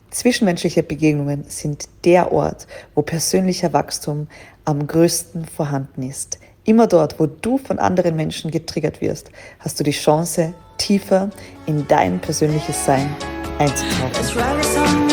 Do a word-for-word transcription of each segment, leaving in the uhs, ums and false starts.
Zwischenmenschliche Begegnungen sind der Ort, wo persönlicher Wachstum am größten vorhanden ist. Immer dort, wo du von anderen Menschen getriggert wirst, hast du die Chance, tiefer in dein persönliches Sein einzutauchen.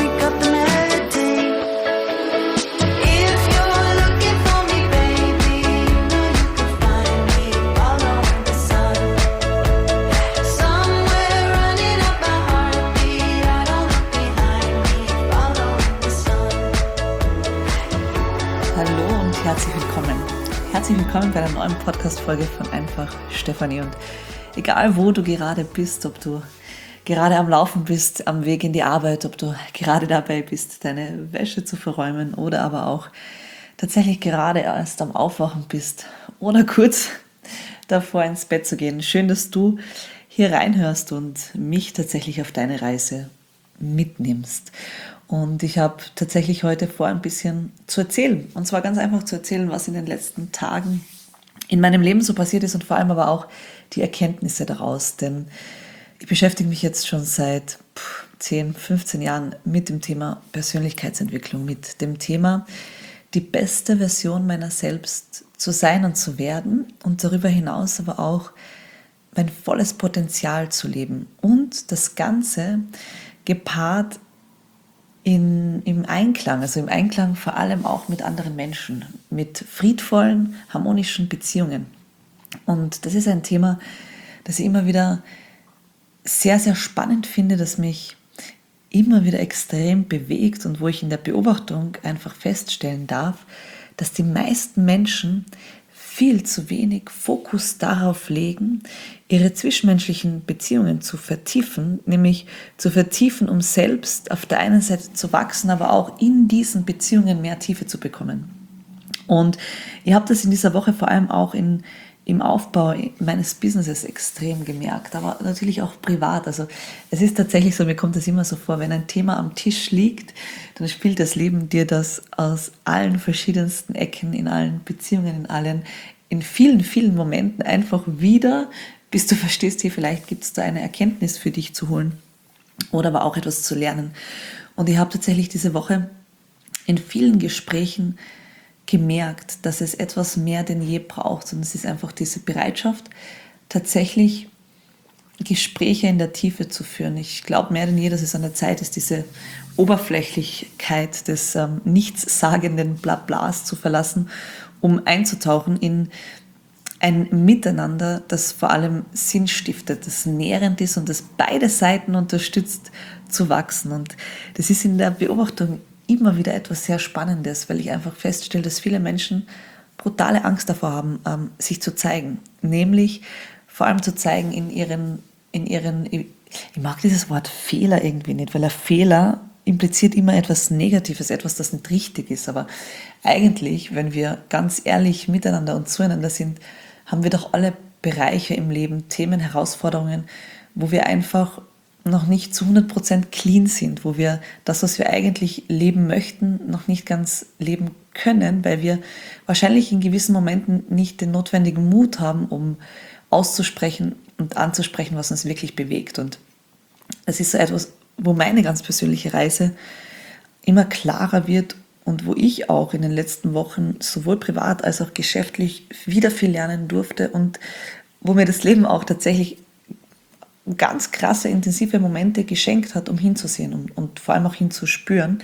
Hallo und herzlich willkommen. Herzlich willkommen bei einer neuen Podcast-Folge von Einfach Stefanie. Und egal wo du gerade bist, ob du gerade am Laufen bist, am Weg in die Arbeit, ob du gerade dabei bist, deine Wäsche zu verräumen oder aber auch tatsächlich gerade erst am Aufwachen bist oder kurz davor ins Bett zu gehen. Schön, dass du hier reinhörst und mich tatsächlich auf deine Reise mitnimmst. Und ich habe tatsächlich heute vor, ein bisschen zu erzählen. Und zwar ganz einfach zu erzählen, was in den letzten Tagen in meinem Leben so passiert ist und vor allem aber auch die Erkenntnisse daraus. Denn ich beschäftige mich jetzt schon seit zehn, fünfzehn Jahren mit dem Thema Persönlichkeitsentwicklung, mit dem Thema, die beste Version meiner selbst zu sein und zu werden und darüber hinaus aber auch mein volles Potenzial zu leben und das Ganze gepaart in, im Einklang, also im Einklang vor allem auch mit anderen Menschen, mit friedvollen, harmonischen Beziehungen. Und das ist ein Thema, das ich immer wieder sehr, sehr spannend finde, das mich immer wieder extrem bewegt und wo ich in der Beobachtung einfach feststellen darf, dass die meisten Menschen viel zu wenig Fokus darauf legen, ihre zwischenmenschlichen Beziehungen zu vertiefen, nämlich zu vertiefen, um selbst auf der einen Seite zu wachsen, aber auch in diesen Beziehungen mehr Tiefe zu bekommen. Und ich habe das in dieser Woche vor allem auch in, im Aufbau meines Businesses extrem gemerkt, aber natürlich auch privat. Also es ist tatsächlich so, mir kommt es immer so vor, wenn ein Thema am Tisch liegt, dann spielt das Leben dir das aus allen verschiedensten Ecken, in allen Beziehungen, in allen, in vielen, vielen Momenten einfach wieder, bis du verstehst, hier vielleicht gibt es da eine Erkenntnis für dich zu holen oder aber auch etwas zu lernen. Und ich habe tatsächlich diese Woche in vielen Gesprächen gemerkt, dass es etwas mehr denn je braucht. Und es ist einfach diese Bereitschaft, tatsächlich Gespräche in der Tiefe zu führen. Ich glaube mehr denn je, dass es an der Zeit ist, diese Oberflächlichkeit des ähm, nichtssagenden Blablas zu verlassen, um einzutauchen in ein Miteinander, das vor allem Sinn stiftet, das nährend ist und das beide Seiten unterstützt zu wachsen. Und das ist in der Beobachtung immer wieder etwas sehr Spannendes, weil ich einfach feststelle, dass viele Menschen brutale Angst davor haben, ähm, sich zu zeigen. Nämlich vor allem zu zeigen in ihren, in ihren, ich mag dieses Wort Fehler irgendwie nicht, weil ein Fehler impliziert immer etwas Negatives, etwas, das nicht richtig ist. Aber eigentlich, wenn wir ganz ehrlich miteinander und zueinander sind, haben wir doch alle Bereiche im Leben, Themen, Herausforderungen, wo wir einfach noch nicht zu hundert Prozent clean sind, wo wir das, was wir eigentlich leben möchten, noch nicht ganz leben können, weil wir wahrscheinlich in gewissen Momenten nicht den notwendigen Mut haben, um auszusprechen und anzusprechen, was uns wirklich bewegt. Und das ist so etwas, wo meine ganz persönliche Reise immer klarer wird und wo ich auch in den letzten Wochen sowohl privat als auch geschäftlich wieder viel lernen durfte und wo mir das Leben auch tatsächlich ganz krasse, intensive Momente geschenkt hat, um hinzusehen und, und vor allem auch hinzuspüren,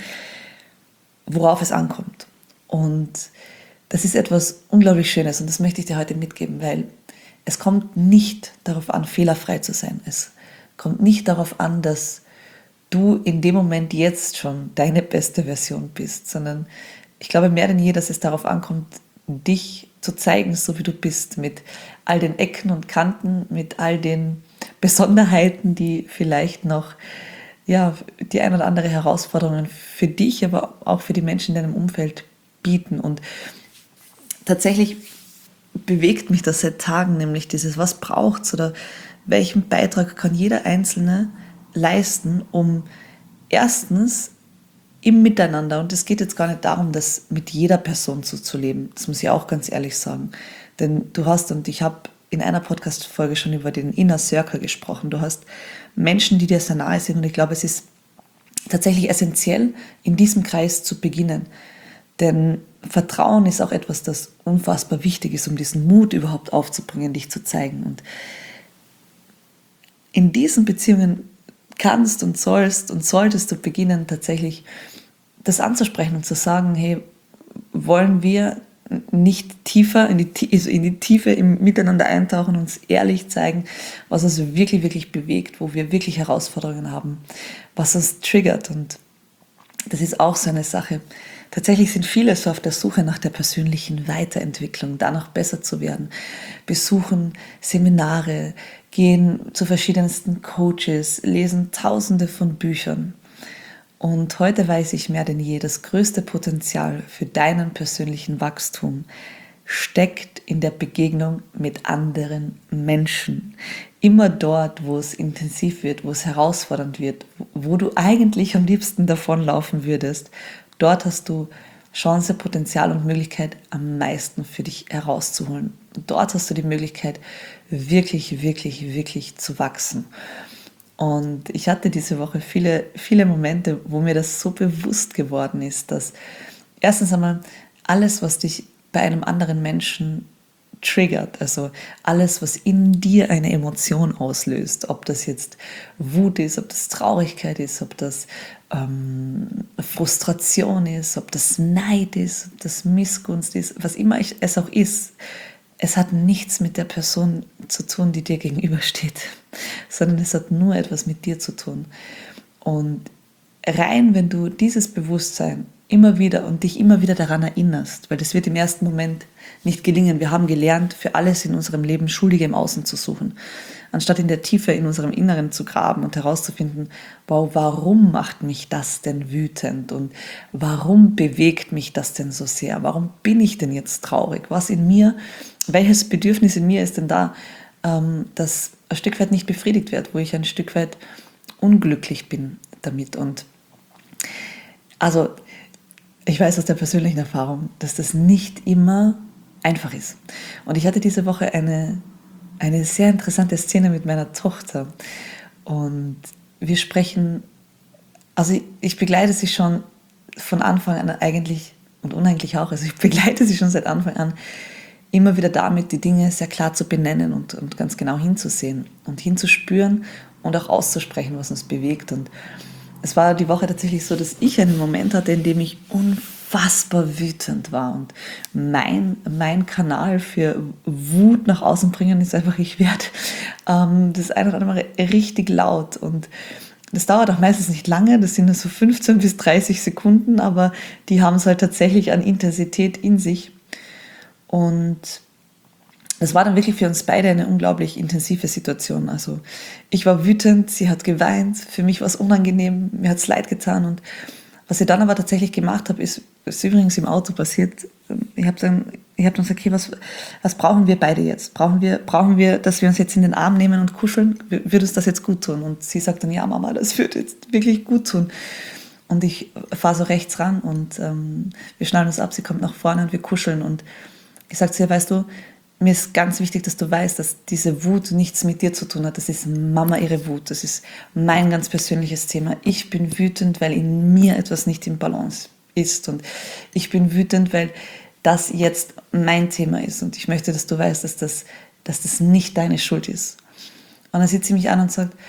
worauf es ankommt. Und das ist etwas unglaublich Schönes und das möchte ich dir heute mitgeben, weil es kommt nicht darauf an, fehlerfrei zu sein. Es kommt nicht darauf an, dass du in dem Moment jetzt schon deine beste Version bist, sondern ich glaube mehr denn je, dass es darauf ankommt, dich zu zeigen, so wie du bist, mit all den Ecken und Kanten, mit all den Besonderheiten, die vielleicht noch ja, die ein oder andere Herausforderungen für dich, aber auch für die Menschen in deinem Umfeld bieten. Und tatsächlich bewegt mich das seit Tagen, nämlich dieses, was braucht es oder welchen Beitrag kann jeder Einzelne leisten, um erstens im Miteinander, und es geht jetzt gar nicht darum, das mit jeder Person so zu leben, das muss ich auch ganz ehrlich sagen, denn du hast, und ich habe in einer Podcast-Folge schon über den Inner Circle gesprochen, du hast Menschen, die dir sehr nahe sind, und ich glaube, es ist tatsächlich essentiell, in diesem Kreis zu beginnen. Denn Vertrauen ist auch etwas, das unfassbar wichtig ist, um diesen Mut überhaupt aufzubringen, dich zu zeigen. Und in diesen Beziehungen kannst und sollst und solltest du beginnen, tatsächlich das anzusprechen und zu sagen, hey, wollen wir nicht tiefer in die, also in die Tiefe im Miteinander eintauchen, uns ehrlich zeigen, was uns wirklich, wirklich bewegt, wo wir wirklich Herausforderungen haben, was uns triggert. Und das ist auch so eine Sache. Tatsächlich sind viele so auf der Suche nach der persönlichen Weiterentwicklung, danach besser zu werden, besuchen Seminare, gehen zu verschiedensten Coaches, lesen Tausende von Büchern. Und heute weiß ich mehr denn je, das größte Potenzial für deinen persönlichen Wachstum steckt in der Begegnung mit anderen Menschen. Immer dort, wo es intensiv wird, wo es herausfordernd wird, wo du eigentlich am liebsten davonlaufen würdest, dort hast du Chance, Potenzial und Möglichkeit am meisten für dich herauszuholen. Dort hast du die Möglichkeit, wirklich, wirklich, wirklich zu wachsen. Und ich hatte diese Woche viele, viele Momente, wo mir das so bewusst geworden ist, dass erstens einmal alles, was dich bei einem anderen Menschen triggert, also alles, was in dir eine Emotion auslöst, ob das jetzt Wut ist, ob das Traurigkeit ist, ob das ähm, Frustration ist, ob das Neid ist, ob das Missgunst ist, was immer es auch ist, es hat nichts mit der Person zu tun, die dir gegenübersteht, sondern es hat nur etwas mit dir zu tun. Und rein, wenn du dieses Bewusstsein immer wieder und dich immer wieder daran erinnerst, weil das wird im ersten Moment nicht gelingen. Wir haben gelernt, für alles in unserem Leben Schuldige im Außen zu suchen, anstatt in der Tiefe in unserem Inneren zu graben und herauszufinden, wow, warum macht mich das denn wütend und warum bewegt mich das denn so sehr? Warum bin ich denn jetzt traurig? Was in mir, welches Bedürfnis in mir ist denn da, ähm, das ein Stück weit nicht befriedigt wird, wo ich ein Stück weit unglücklich bin damit? Und also ich weiß aus der persönlichen Erfahrung, dass das nicht immer einfach ist. Und ich hatte diese Woche eine, eine sehr interessante Szene mit meiner Tochter. Und wir sprechen, also ich, ich begleite sie schon von Anfang an eigentlich und uneigentlich auch, also ich begleite sie schon seit Anfang an immer wieder damit, die Dinge sehr klar zu benennen und, und ganz genau hinzusehen und hinzuspüren und auch auszusprechen, was uns bewegt. Und es war die Woche tatsächlich so, dass ich einen Moment hatte, in dem ich unfassbar wütend war. Und mein, mein Kanal für Wut nach außen bringen ist einfach, ich werde ähm, das eine oder andere Mal richtig laut. Und das dauert auch meistens nicht lange, das sind nur so fünfzehn bis dreißig Sekunden, aber die haben es halt tatsächlich an Intensität in sich. Und das war dann wirklich für uns beide eine unglaublich intensive Situation. Also ich war wütend, sie hat geweint, für mich war es unangenehm, mir hat es leid getan. Und was ich dann aber tatsächlich gemacht habe, ist, ist übrigens im Auto passiert. Ich habe dann, ich hab dann gesagt, okay, was, was brauchen wir beide jetzt? Brauchen wir, brauchen wir, dass wir uns jetzt in den Arm nehmen und kuscheln? Würde uns das jetzt gut tun? Und sie sagt dann, ja Mama, das würde jetzt wirklich gut tun. Und ich fahre so rechts ran und ähm, wir schnallen uns ab, sie kommt nach vorne und wir kuscheln. Und ich sage zu ihr, weißt du, mir ist ganz wichtig, dass du weißt, dass diese Wut nichts mit dir zu tun hat. Das ist Mama ihre Wut. Das ist mein ganz persönliches Thema. Ich bin wütend, weil in mir etwas nicht im Balance ist. Und ich bin wütend, weil das jetzt mein Thema ist. Und ich möchte, dass du weißt, dass das, dass das nicht deine Schuld ist. Und dann sieht sie mich an und sagt,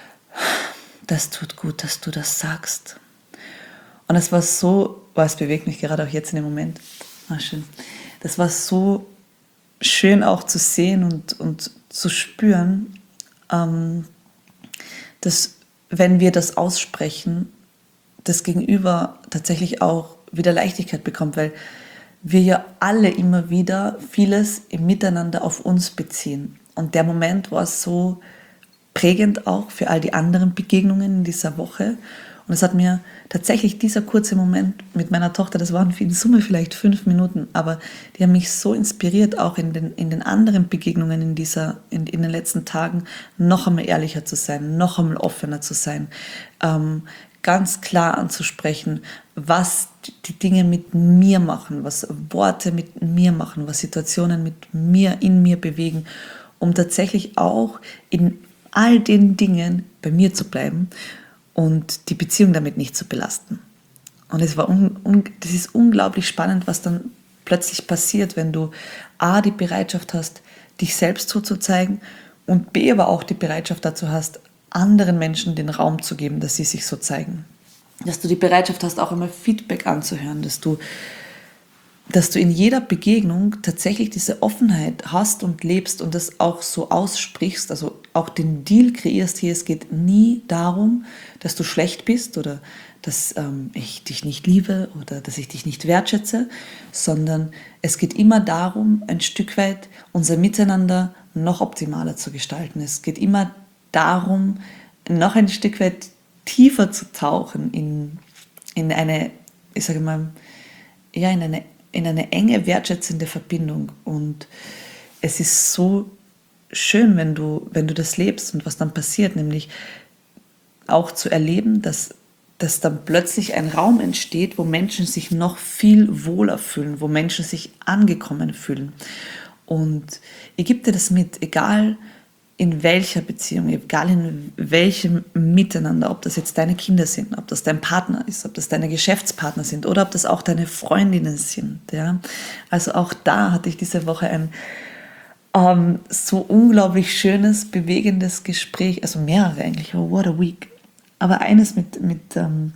das tut gut, dass du das sagst. Und es war so, oh, es bewegt mich gerade auch jetzt in dem Moment. Ah, schön. Das war so schön auch zu sehen und, und zu spüren, ähm, dass wenn wir das aussprechen, das Gegenüber tatsächlich auch wieder Leichtigkeit bekommt, weil wir ja alle immer wieder vieles im Miteinander auf uns beziehen. Und der Moment war so prägend auch für all die anderen Begegnungen in dieser Woche. Und es hat mir tatsächlich dieser kurze Moment mit meiner Tochter, das waren in Summe vielleicht fünf Minuten, aber die haben mich so inspiriert, auch in den, in den anderen Begegnungen in, dieser, in, in den letzten Tagen, noch einmal ehrlicher zu sein, noch einmal offener zu sein, ähm, ganz klar anzusprechen, was die Dinge mit mir machen, was Worte mit mir machen, was Situationen mit mir, in mir bewegen, um tatsächlich auch in all den Dingen bei mir zu bleiben und die Beziehung damit nicht zu belasten. Und es war un, un, das ist unglaublich spannend, was dann plötzlich passiert, wenn du A, die Bereitschaft hast, dich selbst so zu zeigen und B, aber auch die Bereitschaft dazu hast, anderen Menschen den Raum zu geben, dass sie sich so zeigen. Dass du die Bereitschaft hast, auch einmal Feedback anzuhören, dass du, dass du in jeder Begegnung tatsächlich diese Offenheit hast und lebst und das auch so aussprichst, also auch den Deal kreierst hier. Es geht nie darum, dass du schlecht bist oder dass ähm, ich dich nicht liebe oder dass ich dich nicht wertschätze, sondern es geht immer darum, ein Stück weit unser Miteinander noch optimaler zu gestalten. Es geht immer darum, noch ein Stück weit tiefer zu tauchen in, in eine, ich sage mal, ja, in eine, in eine enge, wertschätzende Verbindung. Und es ist so schön, wenn du, wenn du das lebst und was dann passiert, nämlich auch zu erleben, dass dass dann plötzlich ein Raum entsteht, wo Menschen sich noch viel wohler fühlen, wo Menschen sich angekommen fühlen. Und ich gebe dir das mit, egal in welcher Beziehung, egal in welchem Miteinander, ob das jetzt deine Kinder sind, ob das dein Partner ist, ob das deine Geschäftspartner sind oder ob das auch deine Freundinnen sind. Ja? Also auch da hatte ich diese Woche ein ähm, so unglaublich schönes, bewegendes Gespräch, also mehrere eigentlich, oh, what a week. Aber eines mit, mit, ähm,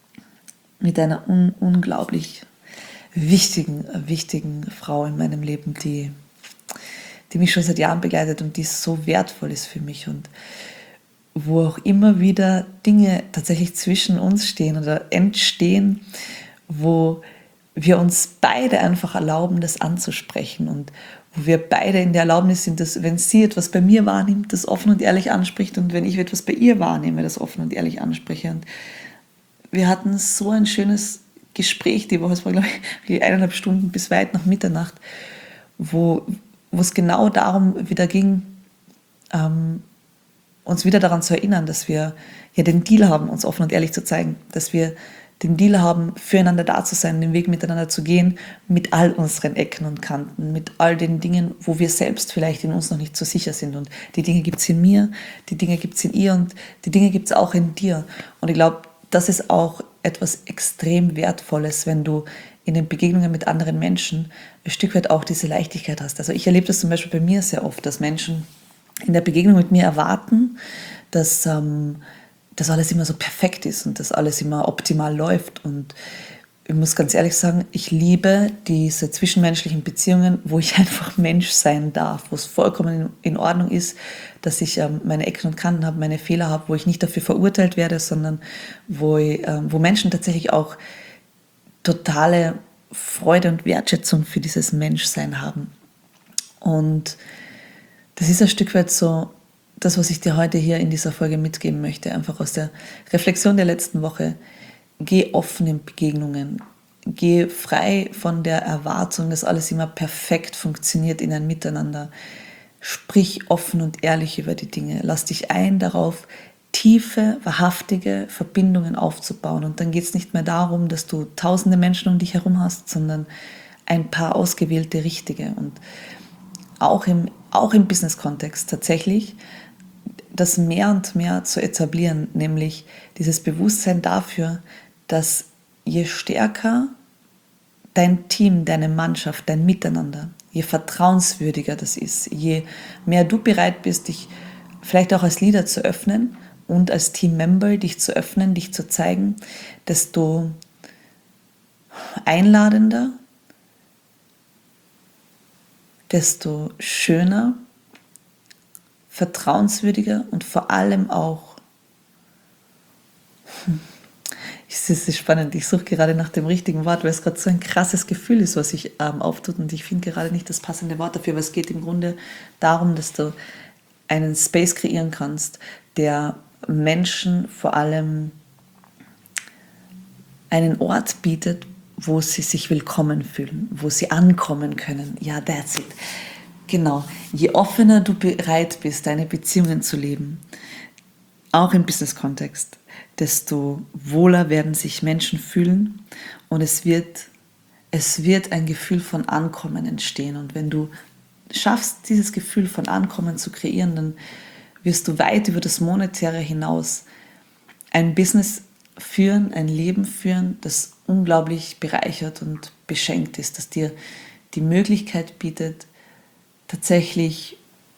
mit einer un, unglaublich wichtigen, wichtigen Frau in meinem Leben, die, die mich schon seit Jahren begleitet und die so wertvoll ist für mich und wo auch immer wieder Dinge tatsächlich zwischen uns stehen oder entstehen, wo wir uns beide einfach erlauben, das anzusprechen und wo wir beide in der Erlaubnis sind, dass wenn sie etwas bei mir wahrnimmt, das offen und ehrlich anspricht und wenn ich etwas bei ihr wahrnehme, das offen und ehrlich anspreche. Und wir hatten so ein schönes Gespräch die Woche, es war glaube ich eineinhalb Stunden bis weit nach Mitternacht, wo, wo es genau darum wieder ging, ähm, uns wieder daran zu erinnern, dass wir ja den Deal haben, uns offen und ehrlich zu zeigen, dass wir den Deal haben, füreinander da zu sein, den Weg miteinander zu gehen, mit all unseren Ecken und Kanten, mit all den Dingen, wo wir selbst vielleicht in uns noch nicht so sicher sind. Und die Dinge gibt es in mir, die Dinge gibt es in ihr und die Dinge gibt es auch in dir. Und ich glaube, das ist auch etwas extrem Wertvolles, wenn du in den Begegnungen mit anderen Menschen ein Stück weit auch diese Leichtigkeit hast. Also ich erlebe das zum Beispiel bei mir sehr oft, dass Menschen in der Begegnung mit mir erwarten, dass ähm, dass alles immer so perfekt ist und dass alles immer optimal läuft. Und ich muss ganz ehrlich sagen, ich liebe diese zwischenmenschlichen Beziehungen, wo ich einfach Mensch sein darf, wo es vollkommen in Ordnung ist, dass ich ähm, meine Ecken und Kanten habe, meine Fehler habe, wo ich nicht dafür verurteilt werde, sondern wo, ich, ähm, wo Menschen tatsächlich auch totale Freude und Wertschätzung für dieses Menschsein haben. Und das ist ein Stück weit so das, was ich dir heute hier in dieser Folge mitgeben möchte, einfach aus der Reflexion der letzten Woche. Geh offen in Begegnungen. Geh frei von der Erwartung, dass alles immer perfekt funktioniert in ein Miteinander. Sprich offen und ehrlich über die Dinge. Lass dich ein darauf, tiefe, wahrhaftige Verbindungen aufzubauen. Und dann geht es nicht mehr darum, dass du tausende Menschen um dich herum hast, sondern ein paar ausgewählte richtige. Und auch im, auch im Business-Kontext tatsächlich das mehr und mehr zu etablieren, nämlich dieses Bewusstsein dafür, dass je stärker dein Team, deine Mannschaft, dein Miteinander, je vertrauenswürdiger das ist, je mehr du bereit bist, dich vielleicht auch als Leader zu öffnen und als Teammember dich zu öffnen, dich zu zeigen, desto einladender, desto schöner, vertrauenswürdiger und vor allem auch, es ist spannend, ich suche gerade nach dem richtigen Wort, weil es gerade so ein krasses Gefühl ist, was sich ähm, auftut und ich finde gerade nicht das passende Wort dafür, aber es geht im Grunde darum, dass du einen Space kreieren kannst, der Menschen vor allem einen Ort bietet, wo sie sich willkommen fühlen, wo sie ankommen können. Ja, that's it. Genau, je offener du bereit bist, deine Beziehungen zu leben, auch im Business-Kontext, desto wohler werden sich Menschen fühlen und es wird, es wird ein Gefühl von Ankommen entstehen. Und wenn du schaffst, dieses Gefühl von Ankommen zu kreieren, dann wirst du weit über das Monetäre hinaus ein Business führen, ein Leben führen, das unglaublich bereichert und beschenkt ist, das dir die Möglichkeit bietet, tatsächlich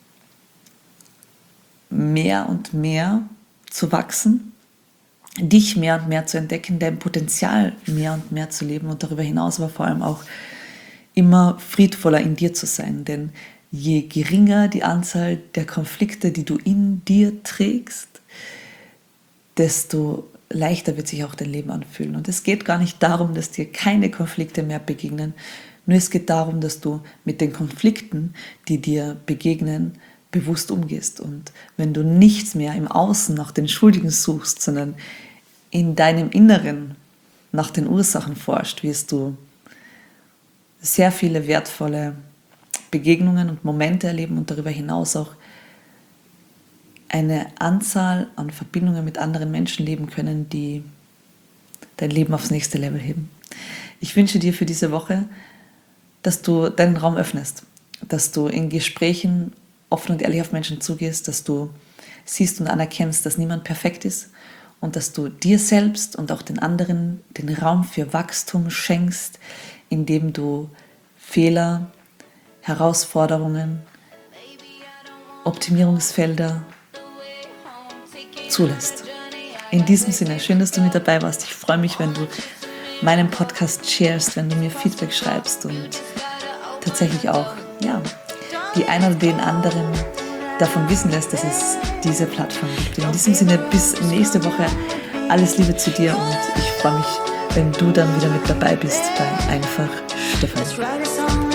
mehr und mehr zu wachsen, dich mehr und mehr zu entdecken, dein Potenzial mehr und mehr zu leben und darüber hinaus aber vor allem auch immer friedvoller in dir zu sein. Denn je geringer die Anzahl der Konflikte, die du in dir trägst, desto leichter wird sich auch dein Leben anfühlen. Und es geht gar nicht darum, dass dir keine Konflikte mehr begegnen, nur es geht darum, dass du mit den Konflikten, die dir begegnen, bewusst umgehst. Und wenn du nichts mehr im Außen nach den Schuldigen suchst, sondern in deinem Inneren nach den Ursachen forscht, wirst du sehr viele wertvolle Begegnungen und Momente erleben und darüber hinaus auch eine Anzahl an Verbindungen mit anderen Menschen leben können, die dein Leben aufs nächste Level heben. Ich wünsche dir für diese Woche, dass du deinen Raum öffnest, dass du in Gesprächen offen und ehrlich auf Menschen zugehst, dass du siehst und anerkennst, dass niemand perfekt ist und dass du dir selbst und auch den anderen den Raum für Wachstum schenkst, indem du Fehler, Herausforderungen, Optimierungsfelder zulässt. In diesem Sinne, schön, dass du mit dabei warst. Ich freue mich, wenn du meinen Podcast sharest, wenn du mir Feedback schreibst und tatsächlich auch ja, die einen oder den anderen davon wissen lässt, dass es diese Plattform gibt. In diesem Sinne, bis nächste Woche. Alles Liebe zu dir und ich freue mich, wenn du dann wieder mit dabei bist bei Einfach Stefanie.